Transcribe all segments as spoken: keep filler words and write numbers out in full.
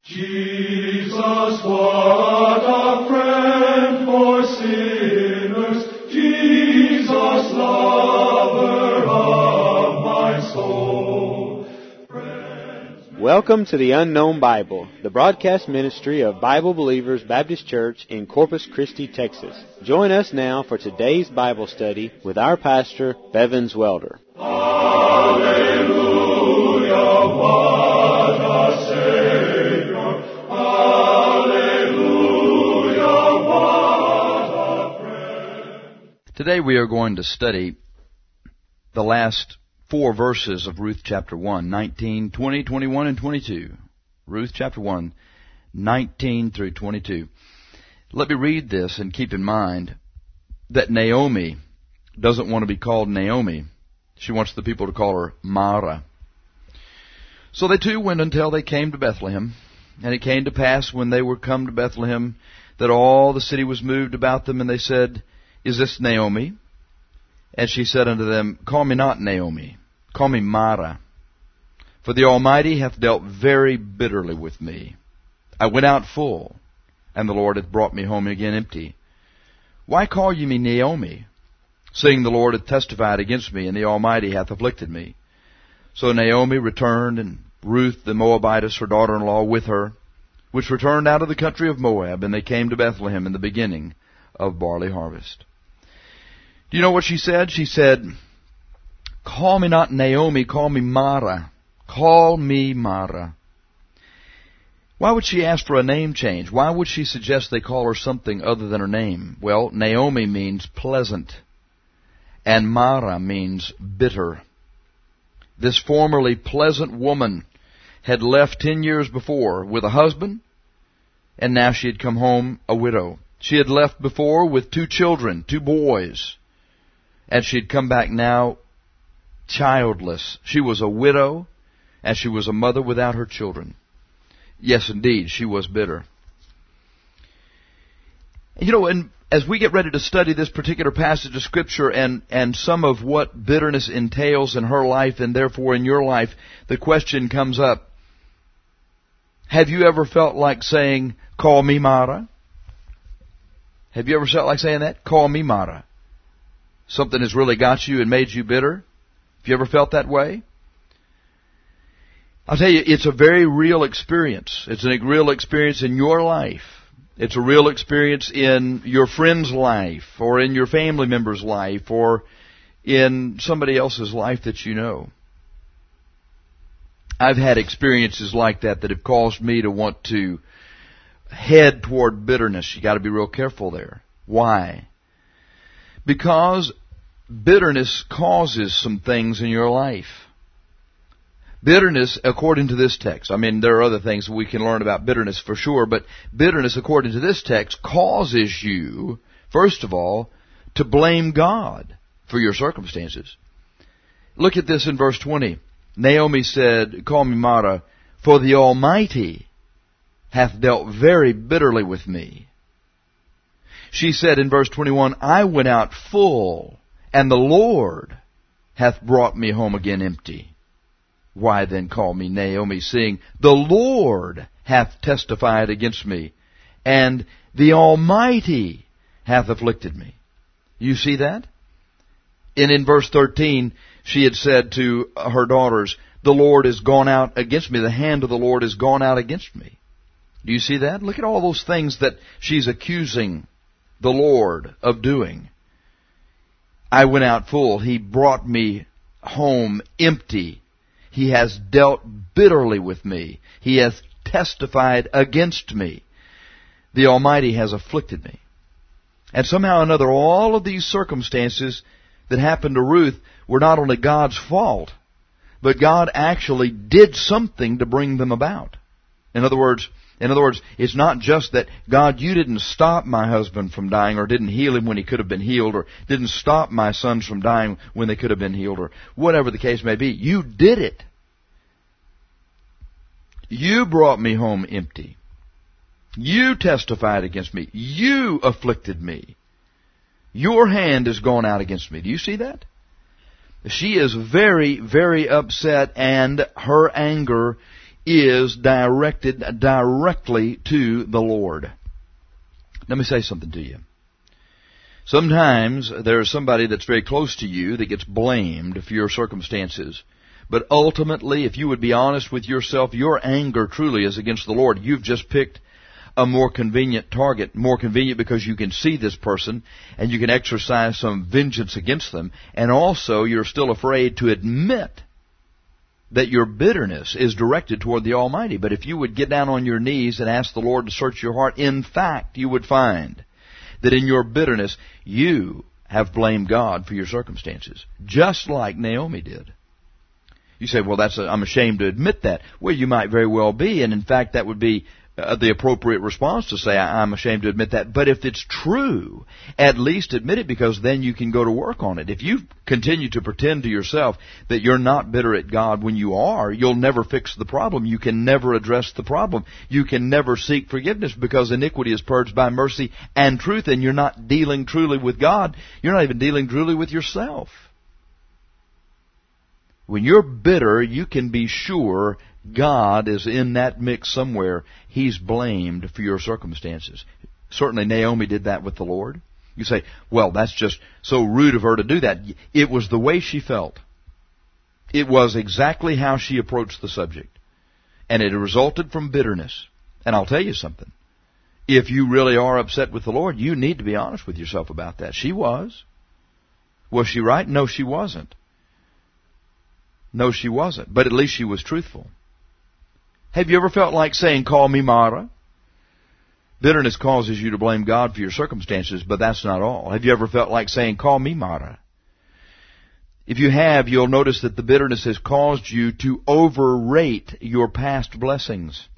Jesus, what a friend for sinners, Jesus, lover of my soul. Friends, Welcome to the Unknown Bible, the broadcast ministry of Bible Believers Baptist Church in Corpus Christi, Texas. Join us now for today's Bible study with our pastor, Bevins Welder. Hallelujah, what a Savior. Hallelujah, what a friend. Today we are going to study the last four verses of Ruth chapter one, nineteen, twenty, twenty-one, and twenty-two. Ruth chapter one, nineteen through twenty-two. Let me read this and keep in mind that Naomi doesn't want to be called Naomi. She wants the people to call her Mara. So they two went until they came to Bethlehem. And it came to pass when they were come to Bethlehem that all the city was moved about them, and they said, Is this Naomi? And she said unto them, Call me not Naomi, call me Mara. For the Almighty hath dealt very bitterly with me. I went out full, and the Lord hath brought me home again empty. Why call ye me Naomi, seeing the Lord hath testified against me, and the Almighty hath afflicted me? So Naomi returned, and Ruth the Moabitess, her daughter-in-law, with her, which returned out of the country of Moab, and they came to Bethlehem in the beginning of barley harvest. Do you know what she said? She said, Call me not Naomi, call me Mara. Call me Mara. Why would she ask for a name change? Why would she suggest they call her something other than her name? Well, Naomi means pleasant, and Mara means bitter. This formerly pleasant woman had left ten years before with a husband, and now she had come home a widow. She had left before with two children, two boys, and she had come back now childless. She was a widow, and she was a mother without her children. Yes, indeed, she was bitter. You know, and as we get ready to study this particular passage of Scripture and, and some of what bitterness entails in her life and therefore in your life, the question comes up, have you ever felt like saying, Call me Mara? Have you ever felt like saying that? Call me Mara. Something has really got you and made you bitter? Have you ever felt that way? I'll tell you, it's a very real experience. It's a real experience in your life. It's a real experience in your friend's life, or in your family member's life, or in somebody else's life that you know. I've had experiences like that that have caused me to want to head toward bitterness. You got to be real careful there. Why? Because bitterness causes some things in your life. Bitterness, according to this text, I mean, there are other things we can learn about bitterness for sure, but bitterness, according to this text, causes you, first of all, to blame God for your circumstances. Look at this in verse twenty. Naomi said, Call me Mara, for the Almighty hath dealt very bitterly with me. She said in verse twenty-one, I went out full, and the Lord hath brought me home again empty. Why then call me Naomi, seeing the Lord hath testified against me, and the Almighty hath afflicted me? You see that? And in verse thirteen, she had said to her daughters, The Lord is gone out against me. The hand of the Lord is gone out against me. Do you see that? Look at all those things that she's accusing the Lord of doing. I went out full. He brought me home empty. He has dealt bitterly with me. He hath testified against me. The Almighty has afflicted me. And somehow or another, all of these circumstances that happened to Ruth were not only God's fault, but God actually did something to bring them about. In other words, in other words, it's not just that, God, you didn't stop my husband from dying, or didn't heal him when he could have been healed, or didn't stop my sons from dying when they could have been healed, or whatever the case may be. You did it. You brought me home empty. You testified against me. You afflicted me. Your hand has gone out against me. Do you see that? She is very, very upset, and her anger is directed directly to the Lord. Let me say something to you. Sometimes there's somebody that's very close to you that gets blamed for your circumstances. But ultimately, if you would be honest with yourself, your anger truly is against the Lord. You've just picked a more convenient target, more convenient because you can see this person and you can exercise some vengeance against them. And also, you're still afraid to admit that your bitterness is directed toward the Almighty. But if you would get down on your knees and ask the Lord to search your heart, in fact, you would find that in your bitterness, you have blamed God for your circumstances, just like Naomi did. You say, well, that's a, I'm ashamed to admit that. Well, you might very well be, and in fact, that would be uh, the appropriate response to say, I'm ashamed to admit that. But if it's true, at least admit it, because then you can go to work on it. If you continue to pretend to yourself that you're not bitter at God when you are, you'll never fix the problem. You can never address the problem. You can never seek forgiveness, because iniquity is purged by mercy and truth, and you're not dealing truly with God. You're not even dealing truly with yourself. When you're bitter, you can be sure God is in that mix somewhere. He's blamed for your circumstances. Certainly Naomi did that with the Lord. You say, well, that's just so rude of her to do that. It was the way she felt. It was exactly how she approached the subject. And it resulted from bitterness. And I'll tell you something. If you really are upset with the Lord, you need to be honest with yourself about that. She was. Was she right? No, she wasn't. No, she wasn't. But at least she was truthful. Have you ever felt like saying, call me Mara? Bitterness causes you to blame God for your circumstances, but that's not all. Have you ever felt like saying, call me Mara? If you have, you'll notice that the bitterness has caused you to overrate your past blessings.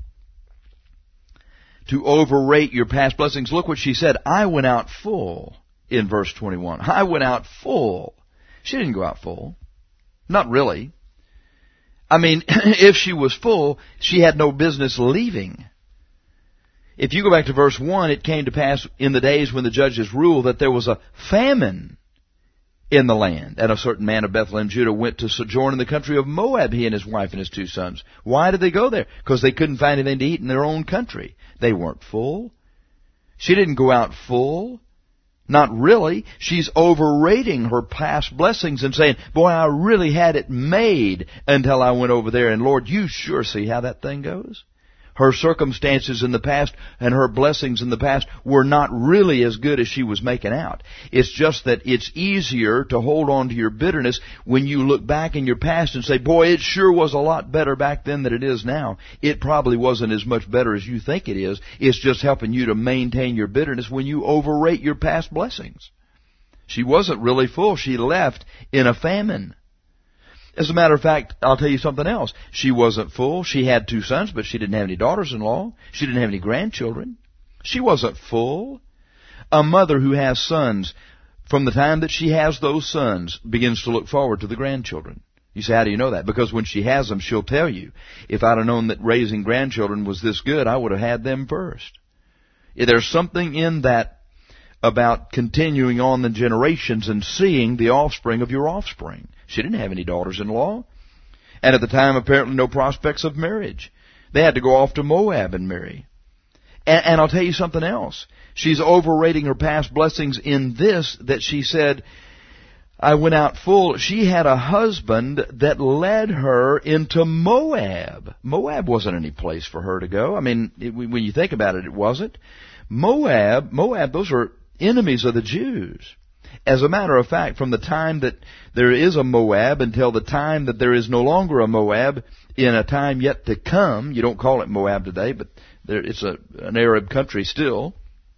To overrate your past blessings. Look what she said. I went out full in verse twenty-one. I went out full. She didn't go out full. Not really. I mean, if she was full, she had no business leaving. If you go back to verse one, it came to pass in the days when the judges ruled that there was a famine in the land. And a certain man of Bethlehem, Judah, went to sojourn in the country of Moab, he and his wife and his two sons. Why did they go there? Because they couldn't find anything to eat in their own country. They weren't full. She didn't go out full. Not really. She's overrating her past blessings and saying, boy, I really had it made until I went over there. And Lord, you sure see how that thing goes. Her circumstances in the past and her blessings in the past were not really as good as she was making out. It's just that it's easier to hold on to your bitterness when you look back in your past and say, boy, it sure was a lot better back then than it is now. It probably wasn't as much better as you think it is. It's just helping you to maintain your bitterness when you overrate your past blessings. She wasn't really full. She left in a famine. As a matter of fact, I'll tell you something else. She wasn't full. She had two sons, but she didn't have any daughters-in-law. She didn't have any grandchildren. She wasn't full. A mother who has sons, from the time that she has those sons, begins to look forward to the grandchildren. You say, how do you know that? Because when she has them, she'll tell you, if I'd have known that raising grandchildren was this good, I would have had them first. There's something in that about continuing on the generations and seeing the offspring of your offspring. She didn't have any daughters-in-law. And at the time, apparently no prospects of marriage. They had to go off to Moab and marry. And, and I'll tell you something else. She's overrating her past blessings in this, that she said, I went out full. She had a husband that led her into Moab. Moab wasn't any place for her to go. I mean, it, when you think about it, it wasn't. Moab, Moab, those are enemies of the Jews. As a matter of fact, from the time that there is a Moab until the time that there is no longer a Moab, in a time yet to come, you don't call it Moab today, but there, it's a, an Arab country still,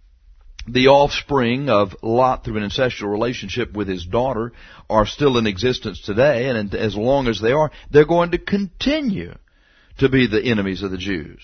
the offspring of Lot through an incestual relationship with his daughter are still in existence today, and as long as they are, they're going to continue to be the enemies of the Jews.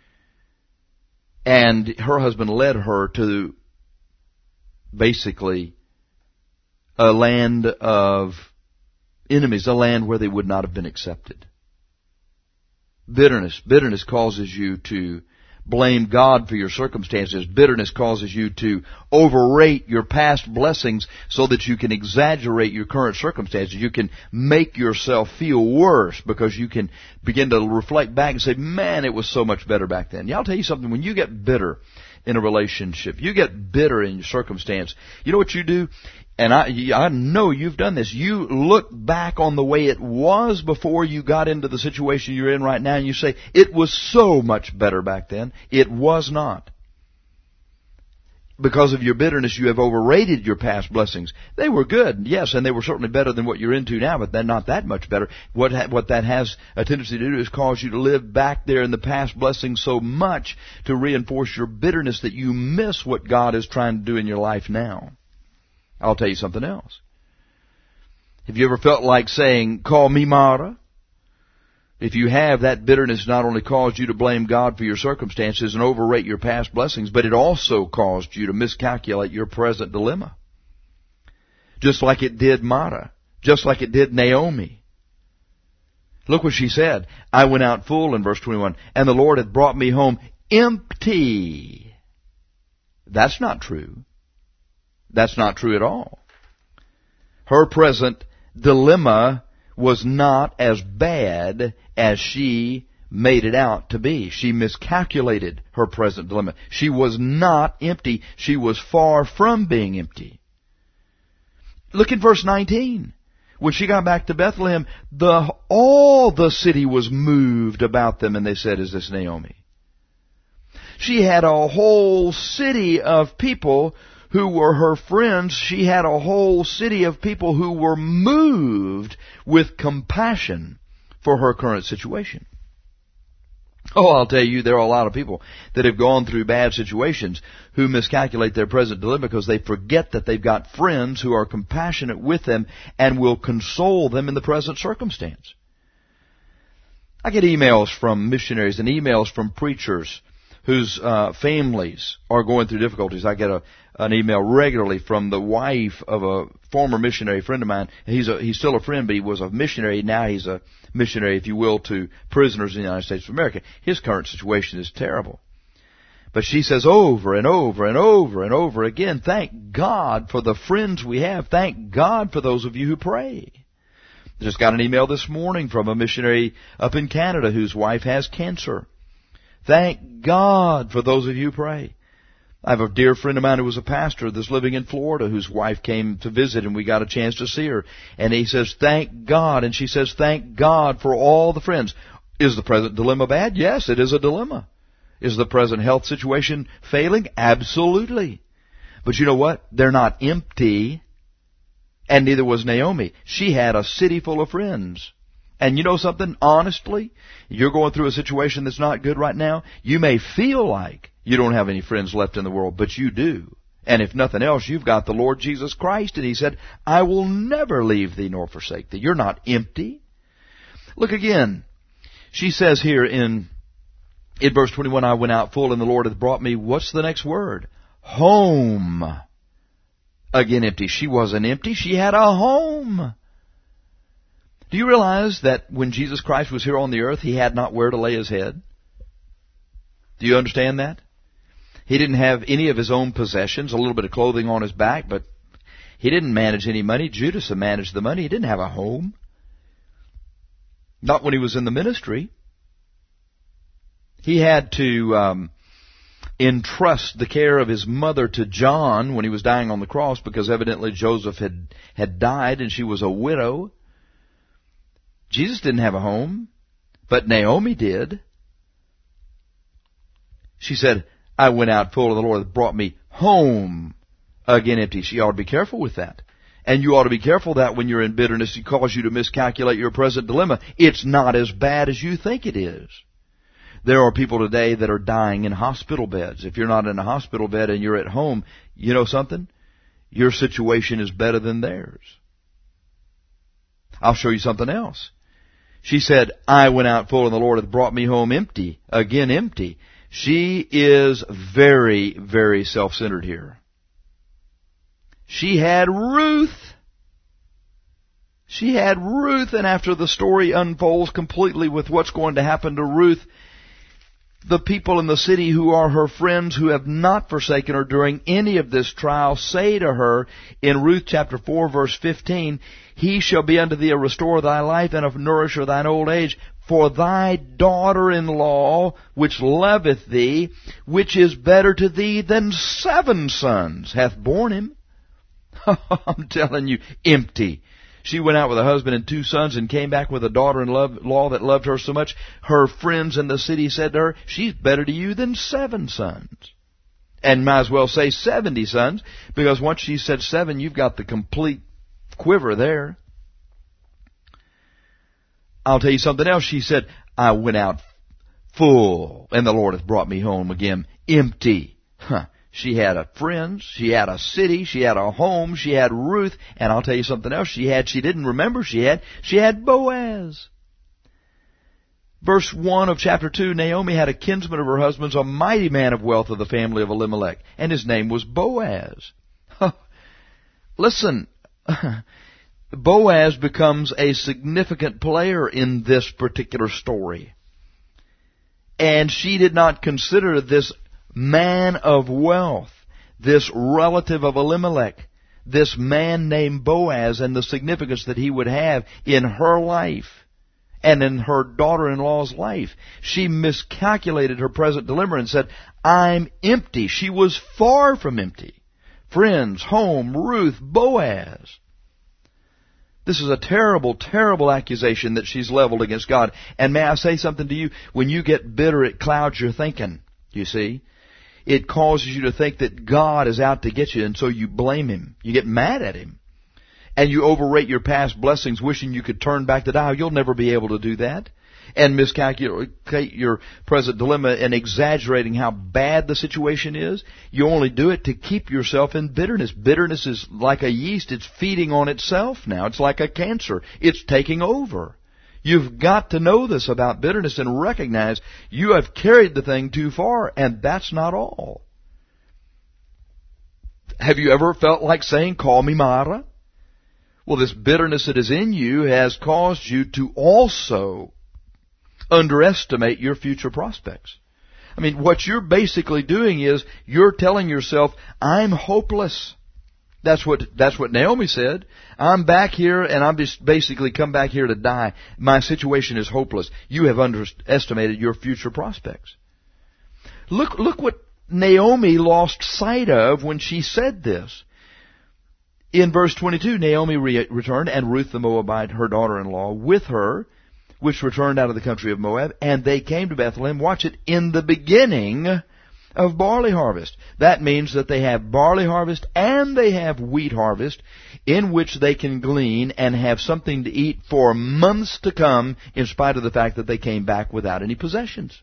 And her husband led her to basically a land of enemies, a land where they would not have been accepted. Bitterness. Bitterness causes you to blame God for your circumstances. Bitterness causes you to overrate your past blessings so that you can exaggerate your current circumstances. You can make yourself feel worse because you can begin to reflect back and say, man, it was so much better back then. Yeah, I'll tell you something. When you get bitter in a relationship, you get bitter in your circumstance, you know what you do? And I, I know you've done this. You look back on the way it was before you got into the situation you're in right now, and you say, it was so much better back then. It was not. Because of your bitterness, you have overrated your past blessings. They were good, yes, and they were certainly better than what you're into now, but they're not that much better. What ha- what that has a tendency to do is cause you to live back there in the past blessings so much to reinforce your bitterness that you miss what God is trying to do in your life now. I'll tell you something else. Have you ever felt like saying, call me Mara? If you have, that bitterness not only caused you to blame God for your circumstances and overrate your past blessings, but it also caused you to miscalculate your present dilemma. Just like it did Mara. Just like it did Naomi. Look what she said. I went out full in verse twenty-one, and the Lord had brought me home empty. That's not true. That's not true at all. Her present dilemma was not as bad as she made it out to be. She miscalculated her present dilemma. She was not empty. She was far from being empty. Look at verse nineteen. When she got back to Bethlehem, the all the city was moved about them, and they said, is this Naomi? She had a whole city of people who were her friends. She had a whole city of people who were moved with compassion for her current situation. Oh, I'll tell you, there are a lot of people that have gone through bad situations who miscalculate their present dilemma because they forget that they've got friends who are compassionate with them and will console them in the present circumstance. I get emails from missionaries and emails from preachers whose uh, families are going through difficulties. I get a an email regularly from the wife of a former missionary friend of mine. He's a, he's still a friend, but he was a missionary. Now he's a missionary, if you will, to prisoners in the United States of America. His current situation is terrible. But she says over and over and over and over again, thank God for the friends we have. Thank God for those of you who pray. I just got an email this morning from a missionary up in Canada whose wife has cancer. Thank God for those of you who pray. I have a dear friend of mine who was a pastor that's living in Florida whose wife came to visit and we got a chance to see her. And he says, thank God. And she says, thank God for all the friends. Is the present dilemma bad? Yes, it is a dilemma. Is the present health situation failing? Absolutely. But you know what? They're not empty. And neither was Naomi. She had a city full of friends. And you know something? Honestly, you're going through a situation that's not good right now. You may feel like you don't have any friends left in the world, but you do. And if nothing else, you've got the Lord Jesus Christ. And He said, I will never leave thee nor forsake thee. You're not empty. Look again. She says here in, in verse twenty-one, I went out full and the Lord hath brought me, what's the next word? Home. Again empty. She wasn't empty. She had a home. Do you realize that when Jesus Christ was here on the earth, He had not where to lay His head? Do you understand that? He didn't have any of His own possessions, a little bit of clothing on His back, but He didn't manage any money. Judas managed the money. He didn't have a home. Not when He was in the ministry. He had to um, entrust the care of His mother to John when He was dying on the cross because evidently Joseph had, had died and she was a widow. Jesus didn't have a home, but Naomi did. She said, I went out full and the Lord hath brought me home again empty. She ought to be careful with that. And you ought to be careful that when you're in bitterness, it causes you to miscalculate your present dilemma. It's not as bad as you think it is. There are people today that are dying in hospital beds. If you're not in a hospital bed and you're at home, you know something? Your situation is better than theirs. I'll show you something else. She said, I went out full and the Lord hath brought me home empty, again empty. She is very, very self-centered here. She had Ruth. She had Ruth, and after the story unfolds completely with what's going to happen to Ruth, the people in the city who are her friends, who have not forsaken her during any of this trial, say to her in Ruth chapter four, verse fifteen, He shall be unto thee a restorer of thy life, and a nourisher of thine old age. For thy daughter-in-law, which loveth thee, which is better to thee than seven sons, hath borne him. I'm telling you, empty. She went out with a husband and two sons and came back with a daughter-in-law that loved her so much. Her friends in the city said to her, she's better to you than seven sons. And might as well say seventy sons, because once she said seven, you've got the complete quiver there. I'll tell you something else. She said, I went out full, and the Lord hath brought me home again empty. Huh. She had a friends, she had a city, she had a home, she had Ruth, and I'll tell you something else she had she didn't remember she had. She had Boaz. Verse one of chapter two, Naomi had a kinsman of her husband's, a mighty man of wealth of the family of Elimelech, and his name was Boaz. Listen, Boaz becomes a significant player in this particular story. And she did not consider this man of wealth, this relative of Elimelech, this man named Boaz, and the significance that he would have in her life and in her daughter-in-law's life. She miscalculated her present dilemma and said, I'm empty. She was far from empty. Friends, home, Ruth, Boaz. This is a terrible, terrible accusation that she's leveled against God. And may I say something to you? When you get bitter, it clouds your thinking, you see. It causes you to think that God is out to get you, and so you blame Him. You get mad at Him. And you overrate your past blessings, wishing you could turn back the dial. You'll never be able to do that. And miscalculate your present dilemma and exaggerating how bad the situation is. You only do it to keep yourself in bitterness. Bitterness is like a yeast. It's feeding on itself now. It's like a cancer. It's taking over. You've got to know this about bitterness and recognize you have carried the thing too far, and that's not all. Have you ever felt like saying, call me Mara? Well, this bitterness that is in you has caused you to also underestimate your future prospects. I mean, what you're basically doing is you're telling yourself, I'm hopeless. That's what that's what Naomi said. I'm back here, and I'm just basically come back here to die. My situation is hopeless. You have underestimated your future prospects. Look, look what Naomi lost sight of when she said this. In verse twenty-two, Naomi re- returned, and Ruth the Moabite, her daughter-in-law, with her, which returned out of the country of Moab, and they came to Bethlehem, watch it, in the beginning of barley harvest. That means that they have barley harvest and they have wheat harvest in which they can glean and have something to eat for months to come, in spite of the fact that they came back without any possessions.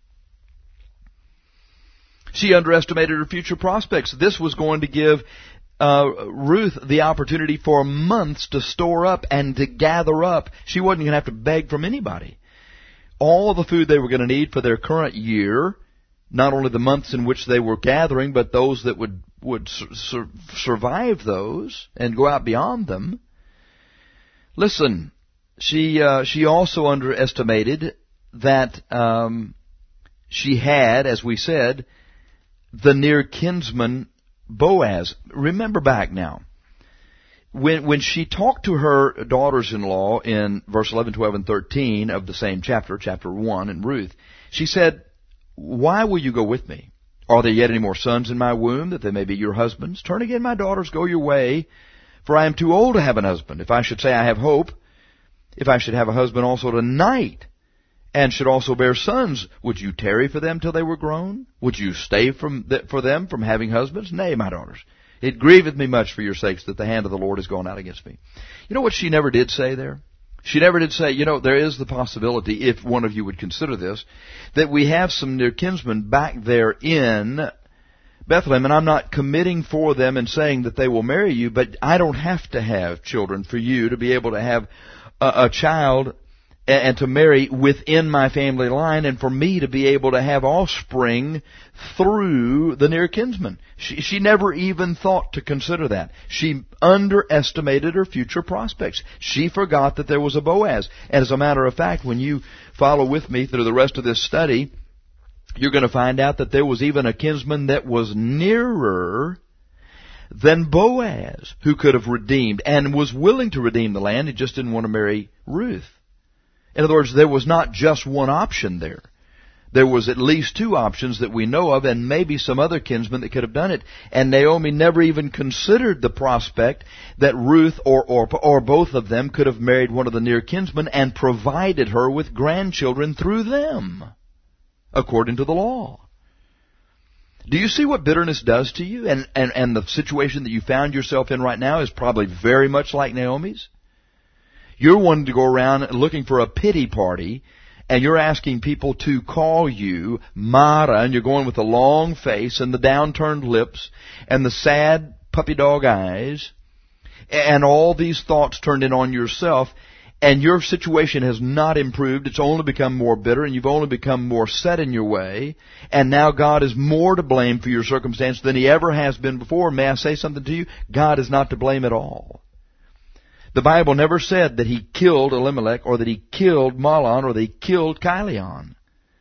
She underestimated her future prospects. This was going to give Uh, Ruth the opportunity for months to store up and to gather up. She wasn't going to have to beg from anybody. All the food they were going to need for their current year, not only the months in which they were gathering, but those that would would sur- survive those and go out beyond them. Listen, she uh, she also underestimated that um, she had, as we said, the near kinsman Boaz. Remember back now. When when she talked to her daughters-in-law in verse eleven, twelve, and thirteen of the same chapter, chapter one in Ruth, she said, why will you go with me? Are there yet any more sons in my womb, that they may be your husbands? Turn again, my daughters, go your way, for I am too old to have an husband. If I should say I have hope, if I should have a husband also tonight, and should also bear sons, would you tarry for them till they were grown? Would you stay from th- for them from having husbands? Nay, my daughters, it grieveth me much for your sakes that the hand of the Lord is gone out against me. You know what she never did say there? She never did say, you know, there is the possibility, if one of you would consider this, that we have some near kinsmen back there in Bethlehem, and I'm not committing for them and saying that they will marry you, but I don't have to have children for you to be able to have a, a child and to marry within my family line, and for me to be able to have offspring through the near kinsman. She, she never even thought to consider that. She underestimated her future prospects. She forgot that there was a Boaz. And as a matter of fact, when you follow with me through the rest of this study, you're going to find out that there was even a kinsman that was nearer than Boaz, who could have redeemed and was willing to redeem the land. He just didn't want to marry Ruth. In other words, there was not just one option there. There was at least two options that we know of, and maybe some other kinsmen that could have done it. And Naomi never even considered the prospect that Ruth or, or, or both of them could have married one of the near kinsmen and provided her with grandchildren through them, according to the law. Do you see what bitterness does to you? And, and, and the situation that you found yourself in right now is probably very much like Naomi's. You're wanting to go around looking for a pity party, and you're asking people to call you Mara, and you're going with the long face and the downturned lips and the sad puppy dog eyes, and all these thoughts turned in on yourself, and your situation has not improved. It's only become more bitter, and you've only become more set in your way, and now God is more to blame for your circumstance than He ever has been before. May I say something to you? God is not to blame at all. The Bible never said that he killed Elimelech, or that he killed Mahlon, or that he killed Chilion.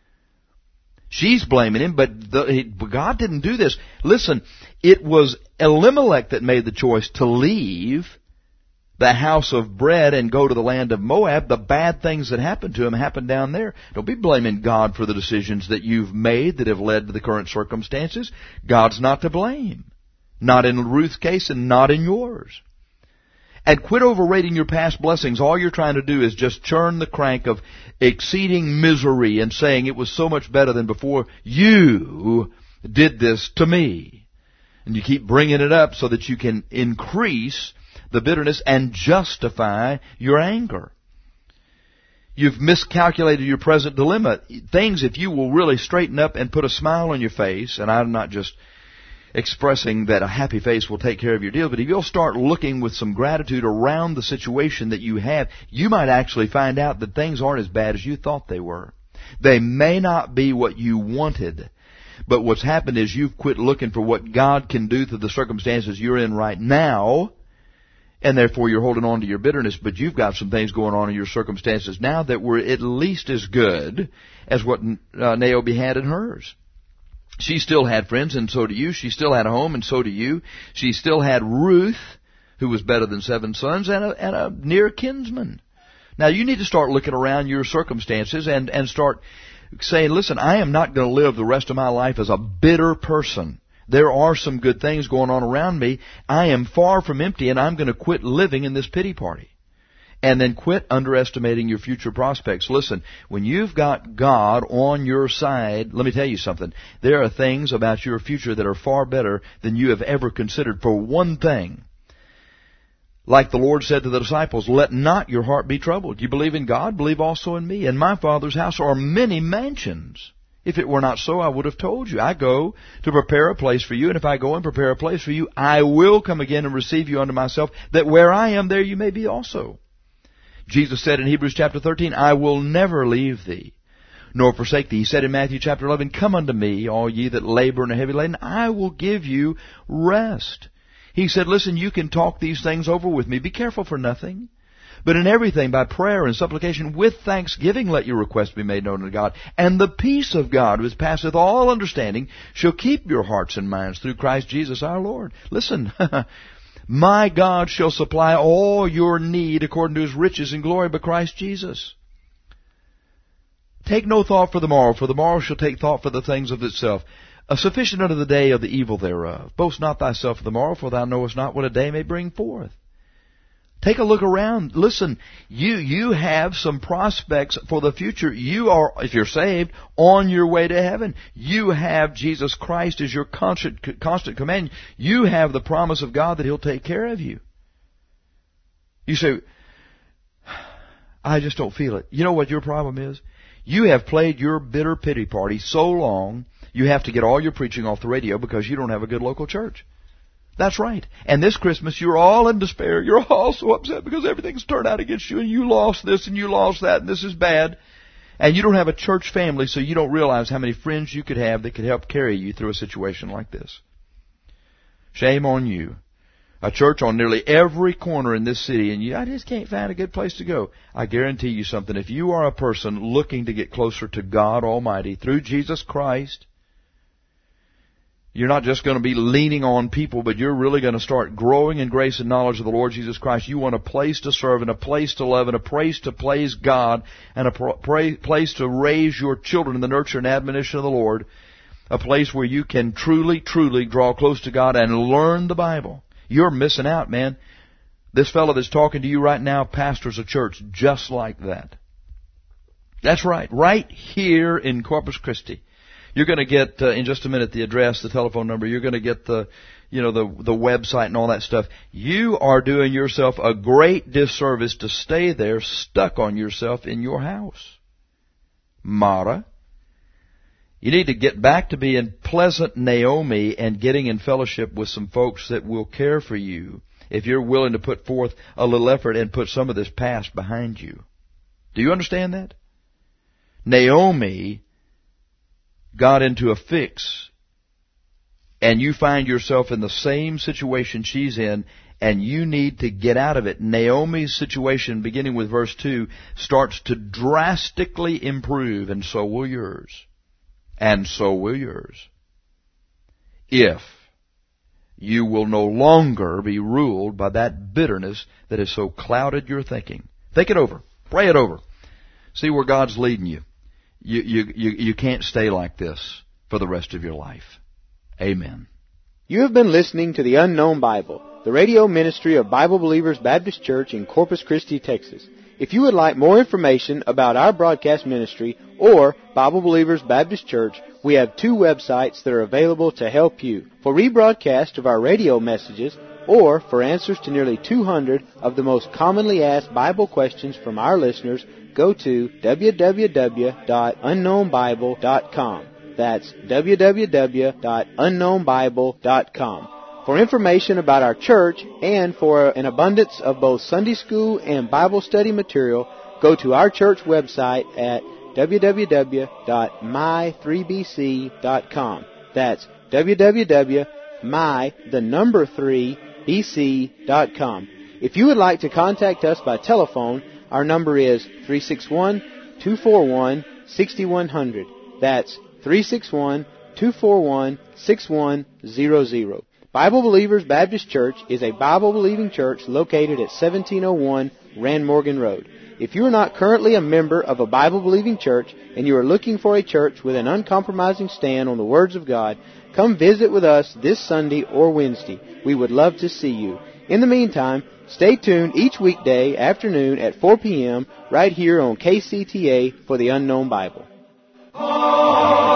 She's blaming him, but, the, he, but God didn't do this. Listen, it was Elimelech that made the choice to leave the house of bread and go to the land of Moab. The bad things that happened to him happened down there. Don't be blaming God for the decisions that you've made that have led to the current circumstances. God's not to blame. Not in Ruth's case and not in yours. And quit overrating your past blessings. All you're trying to do is just churn the crank of exceeding misery and saying it was so much better than before. You did this to me. And you keep bringing it up so that you can increase the bitterness and justify your anger. You've miscalculated your present dilemma. Things, if you will really straighten up and put a smile on your face, and I'm not just expressing that a happy face will take care of your deal, but if you'll start looking with some gratitude around the situation that you have, you might actually find out that things aren't as bad as you thought they were. They may not be what you wanted, but what's happened is you've quit looking for what God can do through the circumstances you're in right now, and therefore you're holding on to your bitterness, but you've got some things going on in your circumstances now that were at least as good as what uh, Naomi had in hers. She still had friends, and so do you. She still had a home, and so do you. She still had Ruth, who was better than seven sons, and a, and a near kinsman. Now, you need to start looking around your circumstances and, and start saying, listen, I am not going to live the rest of my life as a bitter person. There are some good things going on around me. I am far from empty, and I'm going to quit living in this pity party. And then quit underestimating your future prospects. Listen, when you've got God on your side, let me tell you something. There are things about your future that are far better than you have ever considered. For one thing, like the Lord said to the disciples, let not your heart be troubled. You believe in God, believe also in me. In my Father's house are many mansions. If it were not so, I would have told you. I go to prepare a place for you, and if I go and prepare a place for you, I will come again and receive you unto myself, that where I am, there you may be also. Jesus said in Hebrews chapter thirteen, I will never leave thee, nor forsake thee. He said in Matthew chapter eleven, come unto me, all ye that labor and are heavy laden, I will give you rest. He said, listen, you can talk these things over with me. Be careful for nothing, but in everything by prayer and supplication with thanksgiving let your requests be made known to God. And the peace of God, which passeth all understanding, shall keep your hearts and minds through Christ Jesus our Lord. Listen, my God shall supply all your need according to His riches and glory by Christ Jesus. Take no thought for the morrow, for the morrow shall take thought for the things of itself. A sufficient unto the day of the evil thereof. Boast not thyself of the morrow, for thou knowest not what a day may bring forth. Take a look around. Listen, you you have some prospects for the future. You are, if you're saved, on your way to heaven. You have Jesus Christ as your constant, constant companion. You have the promise of God that He'll take care of you. You say, I just don't feel it. You know what your problem is? You have played your bitter pity party so long, you have to get all your preaching off the radio because you don't have a good local church. That's right. And this Christmas, you're all in despair. You're all so upset because everything's turned out against you, and you lost this, and you lost that, and this is bad. And you don't have a church family, so you don't realize how many friends you could have that could help carry you through a situation like this. Shame on you. A church on nearly every corner in this city, and you, I just can't find a good place to go. I guarantee you something. If you are a person looking to get closer to God Almighty through Jesus Christ, you're not just going to be leaning on people, but you're really going to start growing in grace and knowledge of the Lord Jesus Christ. You want a place to serve and a place to love and a place to praise God and a pra- place to raise your children in the nurture and admonition of the Lord. A place where you can truly, truly draw close to God and learn the Bible. You're missing out, man. This fellow that's talking to you right now pastors a church just like that. That's right. Right here in Corpus Christi. You're going to get, uh, in just a minute, the address, the telephone number. You're going to get the, you know, the, the website and all that stuff. You are doing yourself a great disservice to stay there stuck on yourself in your house. Mara. You need to get back to being pleasant Naomi and getting in fellowship with some folks that will care for you if you're willing to put forth a little effort and put some of this past behind you. Do you understand that? Naomi got into a fix, and you find yourself in the same situation she's in, and you need to get out of it. Naomi's situation, beginning with verse two, starts to drastically improve, and so will yours. And so will yours. If you will no longer be ruled by that bitterness that has so clouded your thinking. Think it over. Pray it over. See where God's leading you. You, you, you, you can't stay like this for the rest of your life. Amen. You have been listening to the Unknown Bible, the radio ministry of Bible Believers Baptist Church in Corpus Christi, Texas. If you would like more information about our broadcast ministry or Bible Believers Baptist Church, we have two websites that are available to help you. For rebroadcast of our radio messages or for answers to nearly two hundred of the most commonly asked Bible questions from our listeners, go to w w w dot unknown bible dot com. That's w w w dot unknown bible dot com. For information about our church and for an abundance of both Sunday school and Bible study material, go to our church website at w w w dot my three b c dot com. That's w w w dot my, the number three, b c dot com. If you would like to contact us by telephone, our number is three six one, two four one, six one zero zero. That's three six one, two four one, six one zero zero. Bible Believers Baptist Church is a Bible-believing church located at seventeen oh one Rand Morgan Road. If you are not currently a member of a Bible-believing church and you are looking for a church with an uncompromising stand on the words of God, come visit with us this Sunday or Wednesday. We would love to see you. In the meantime, stay tuned each weekday afternoon at four p.m. right here on K C T A for the Unknown Bible. Oh!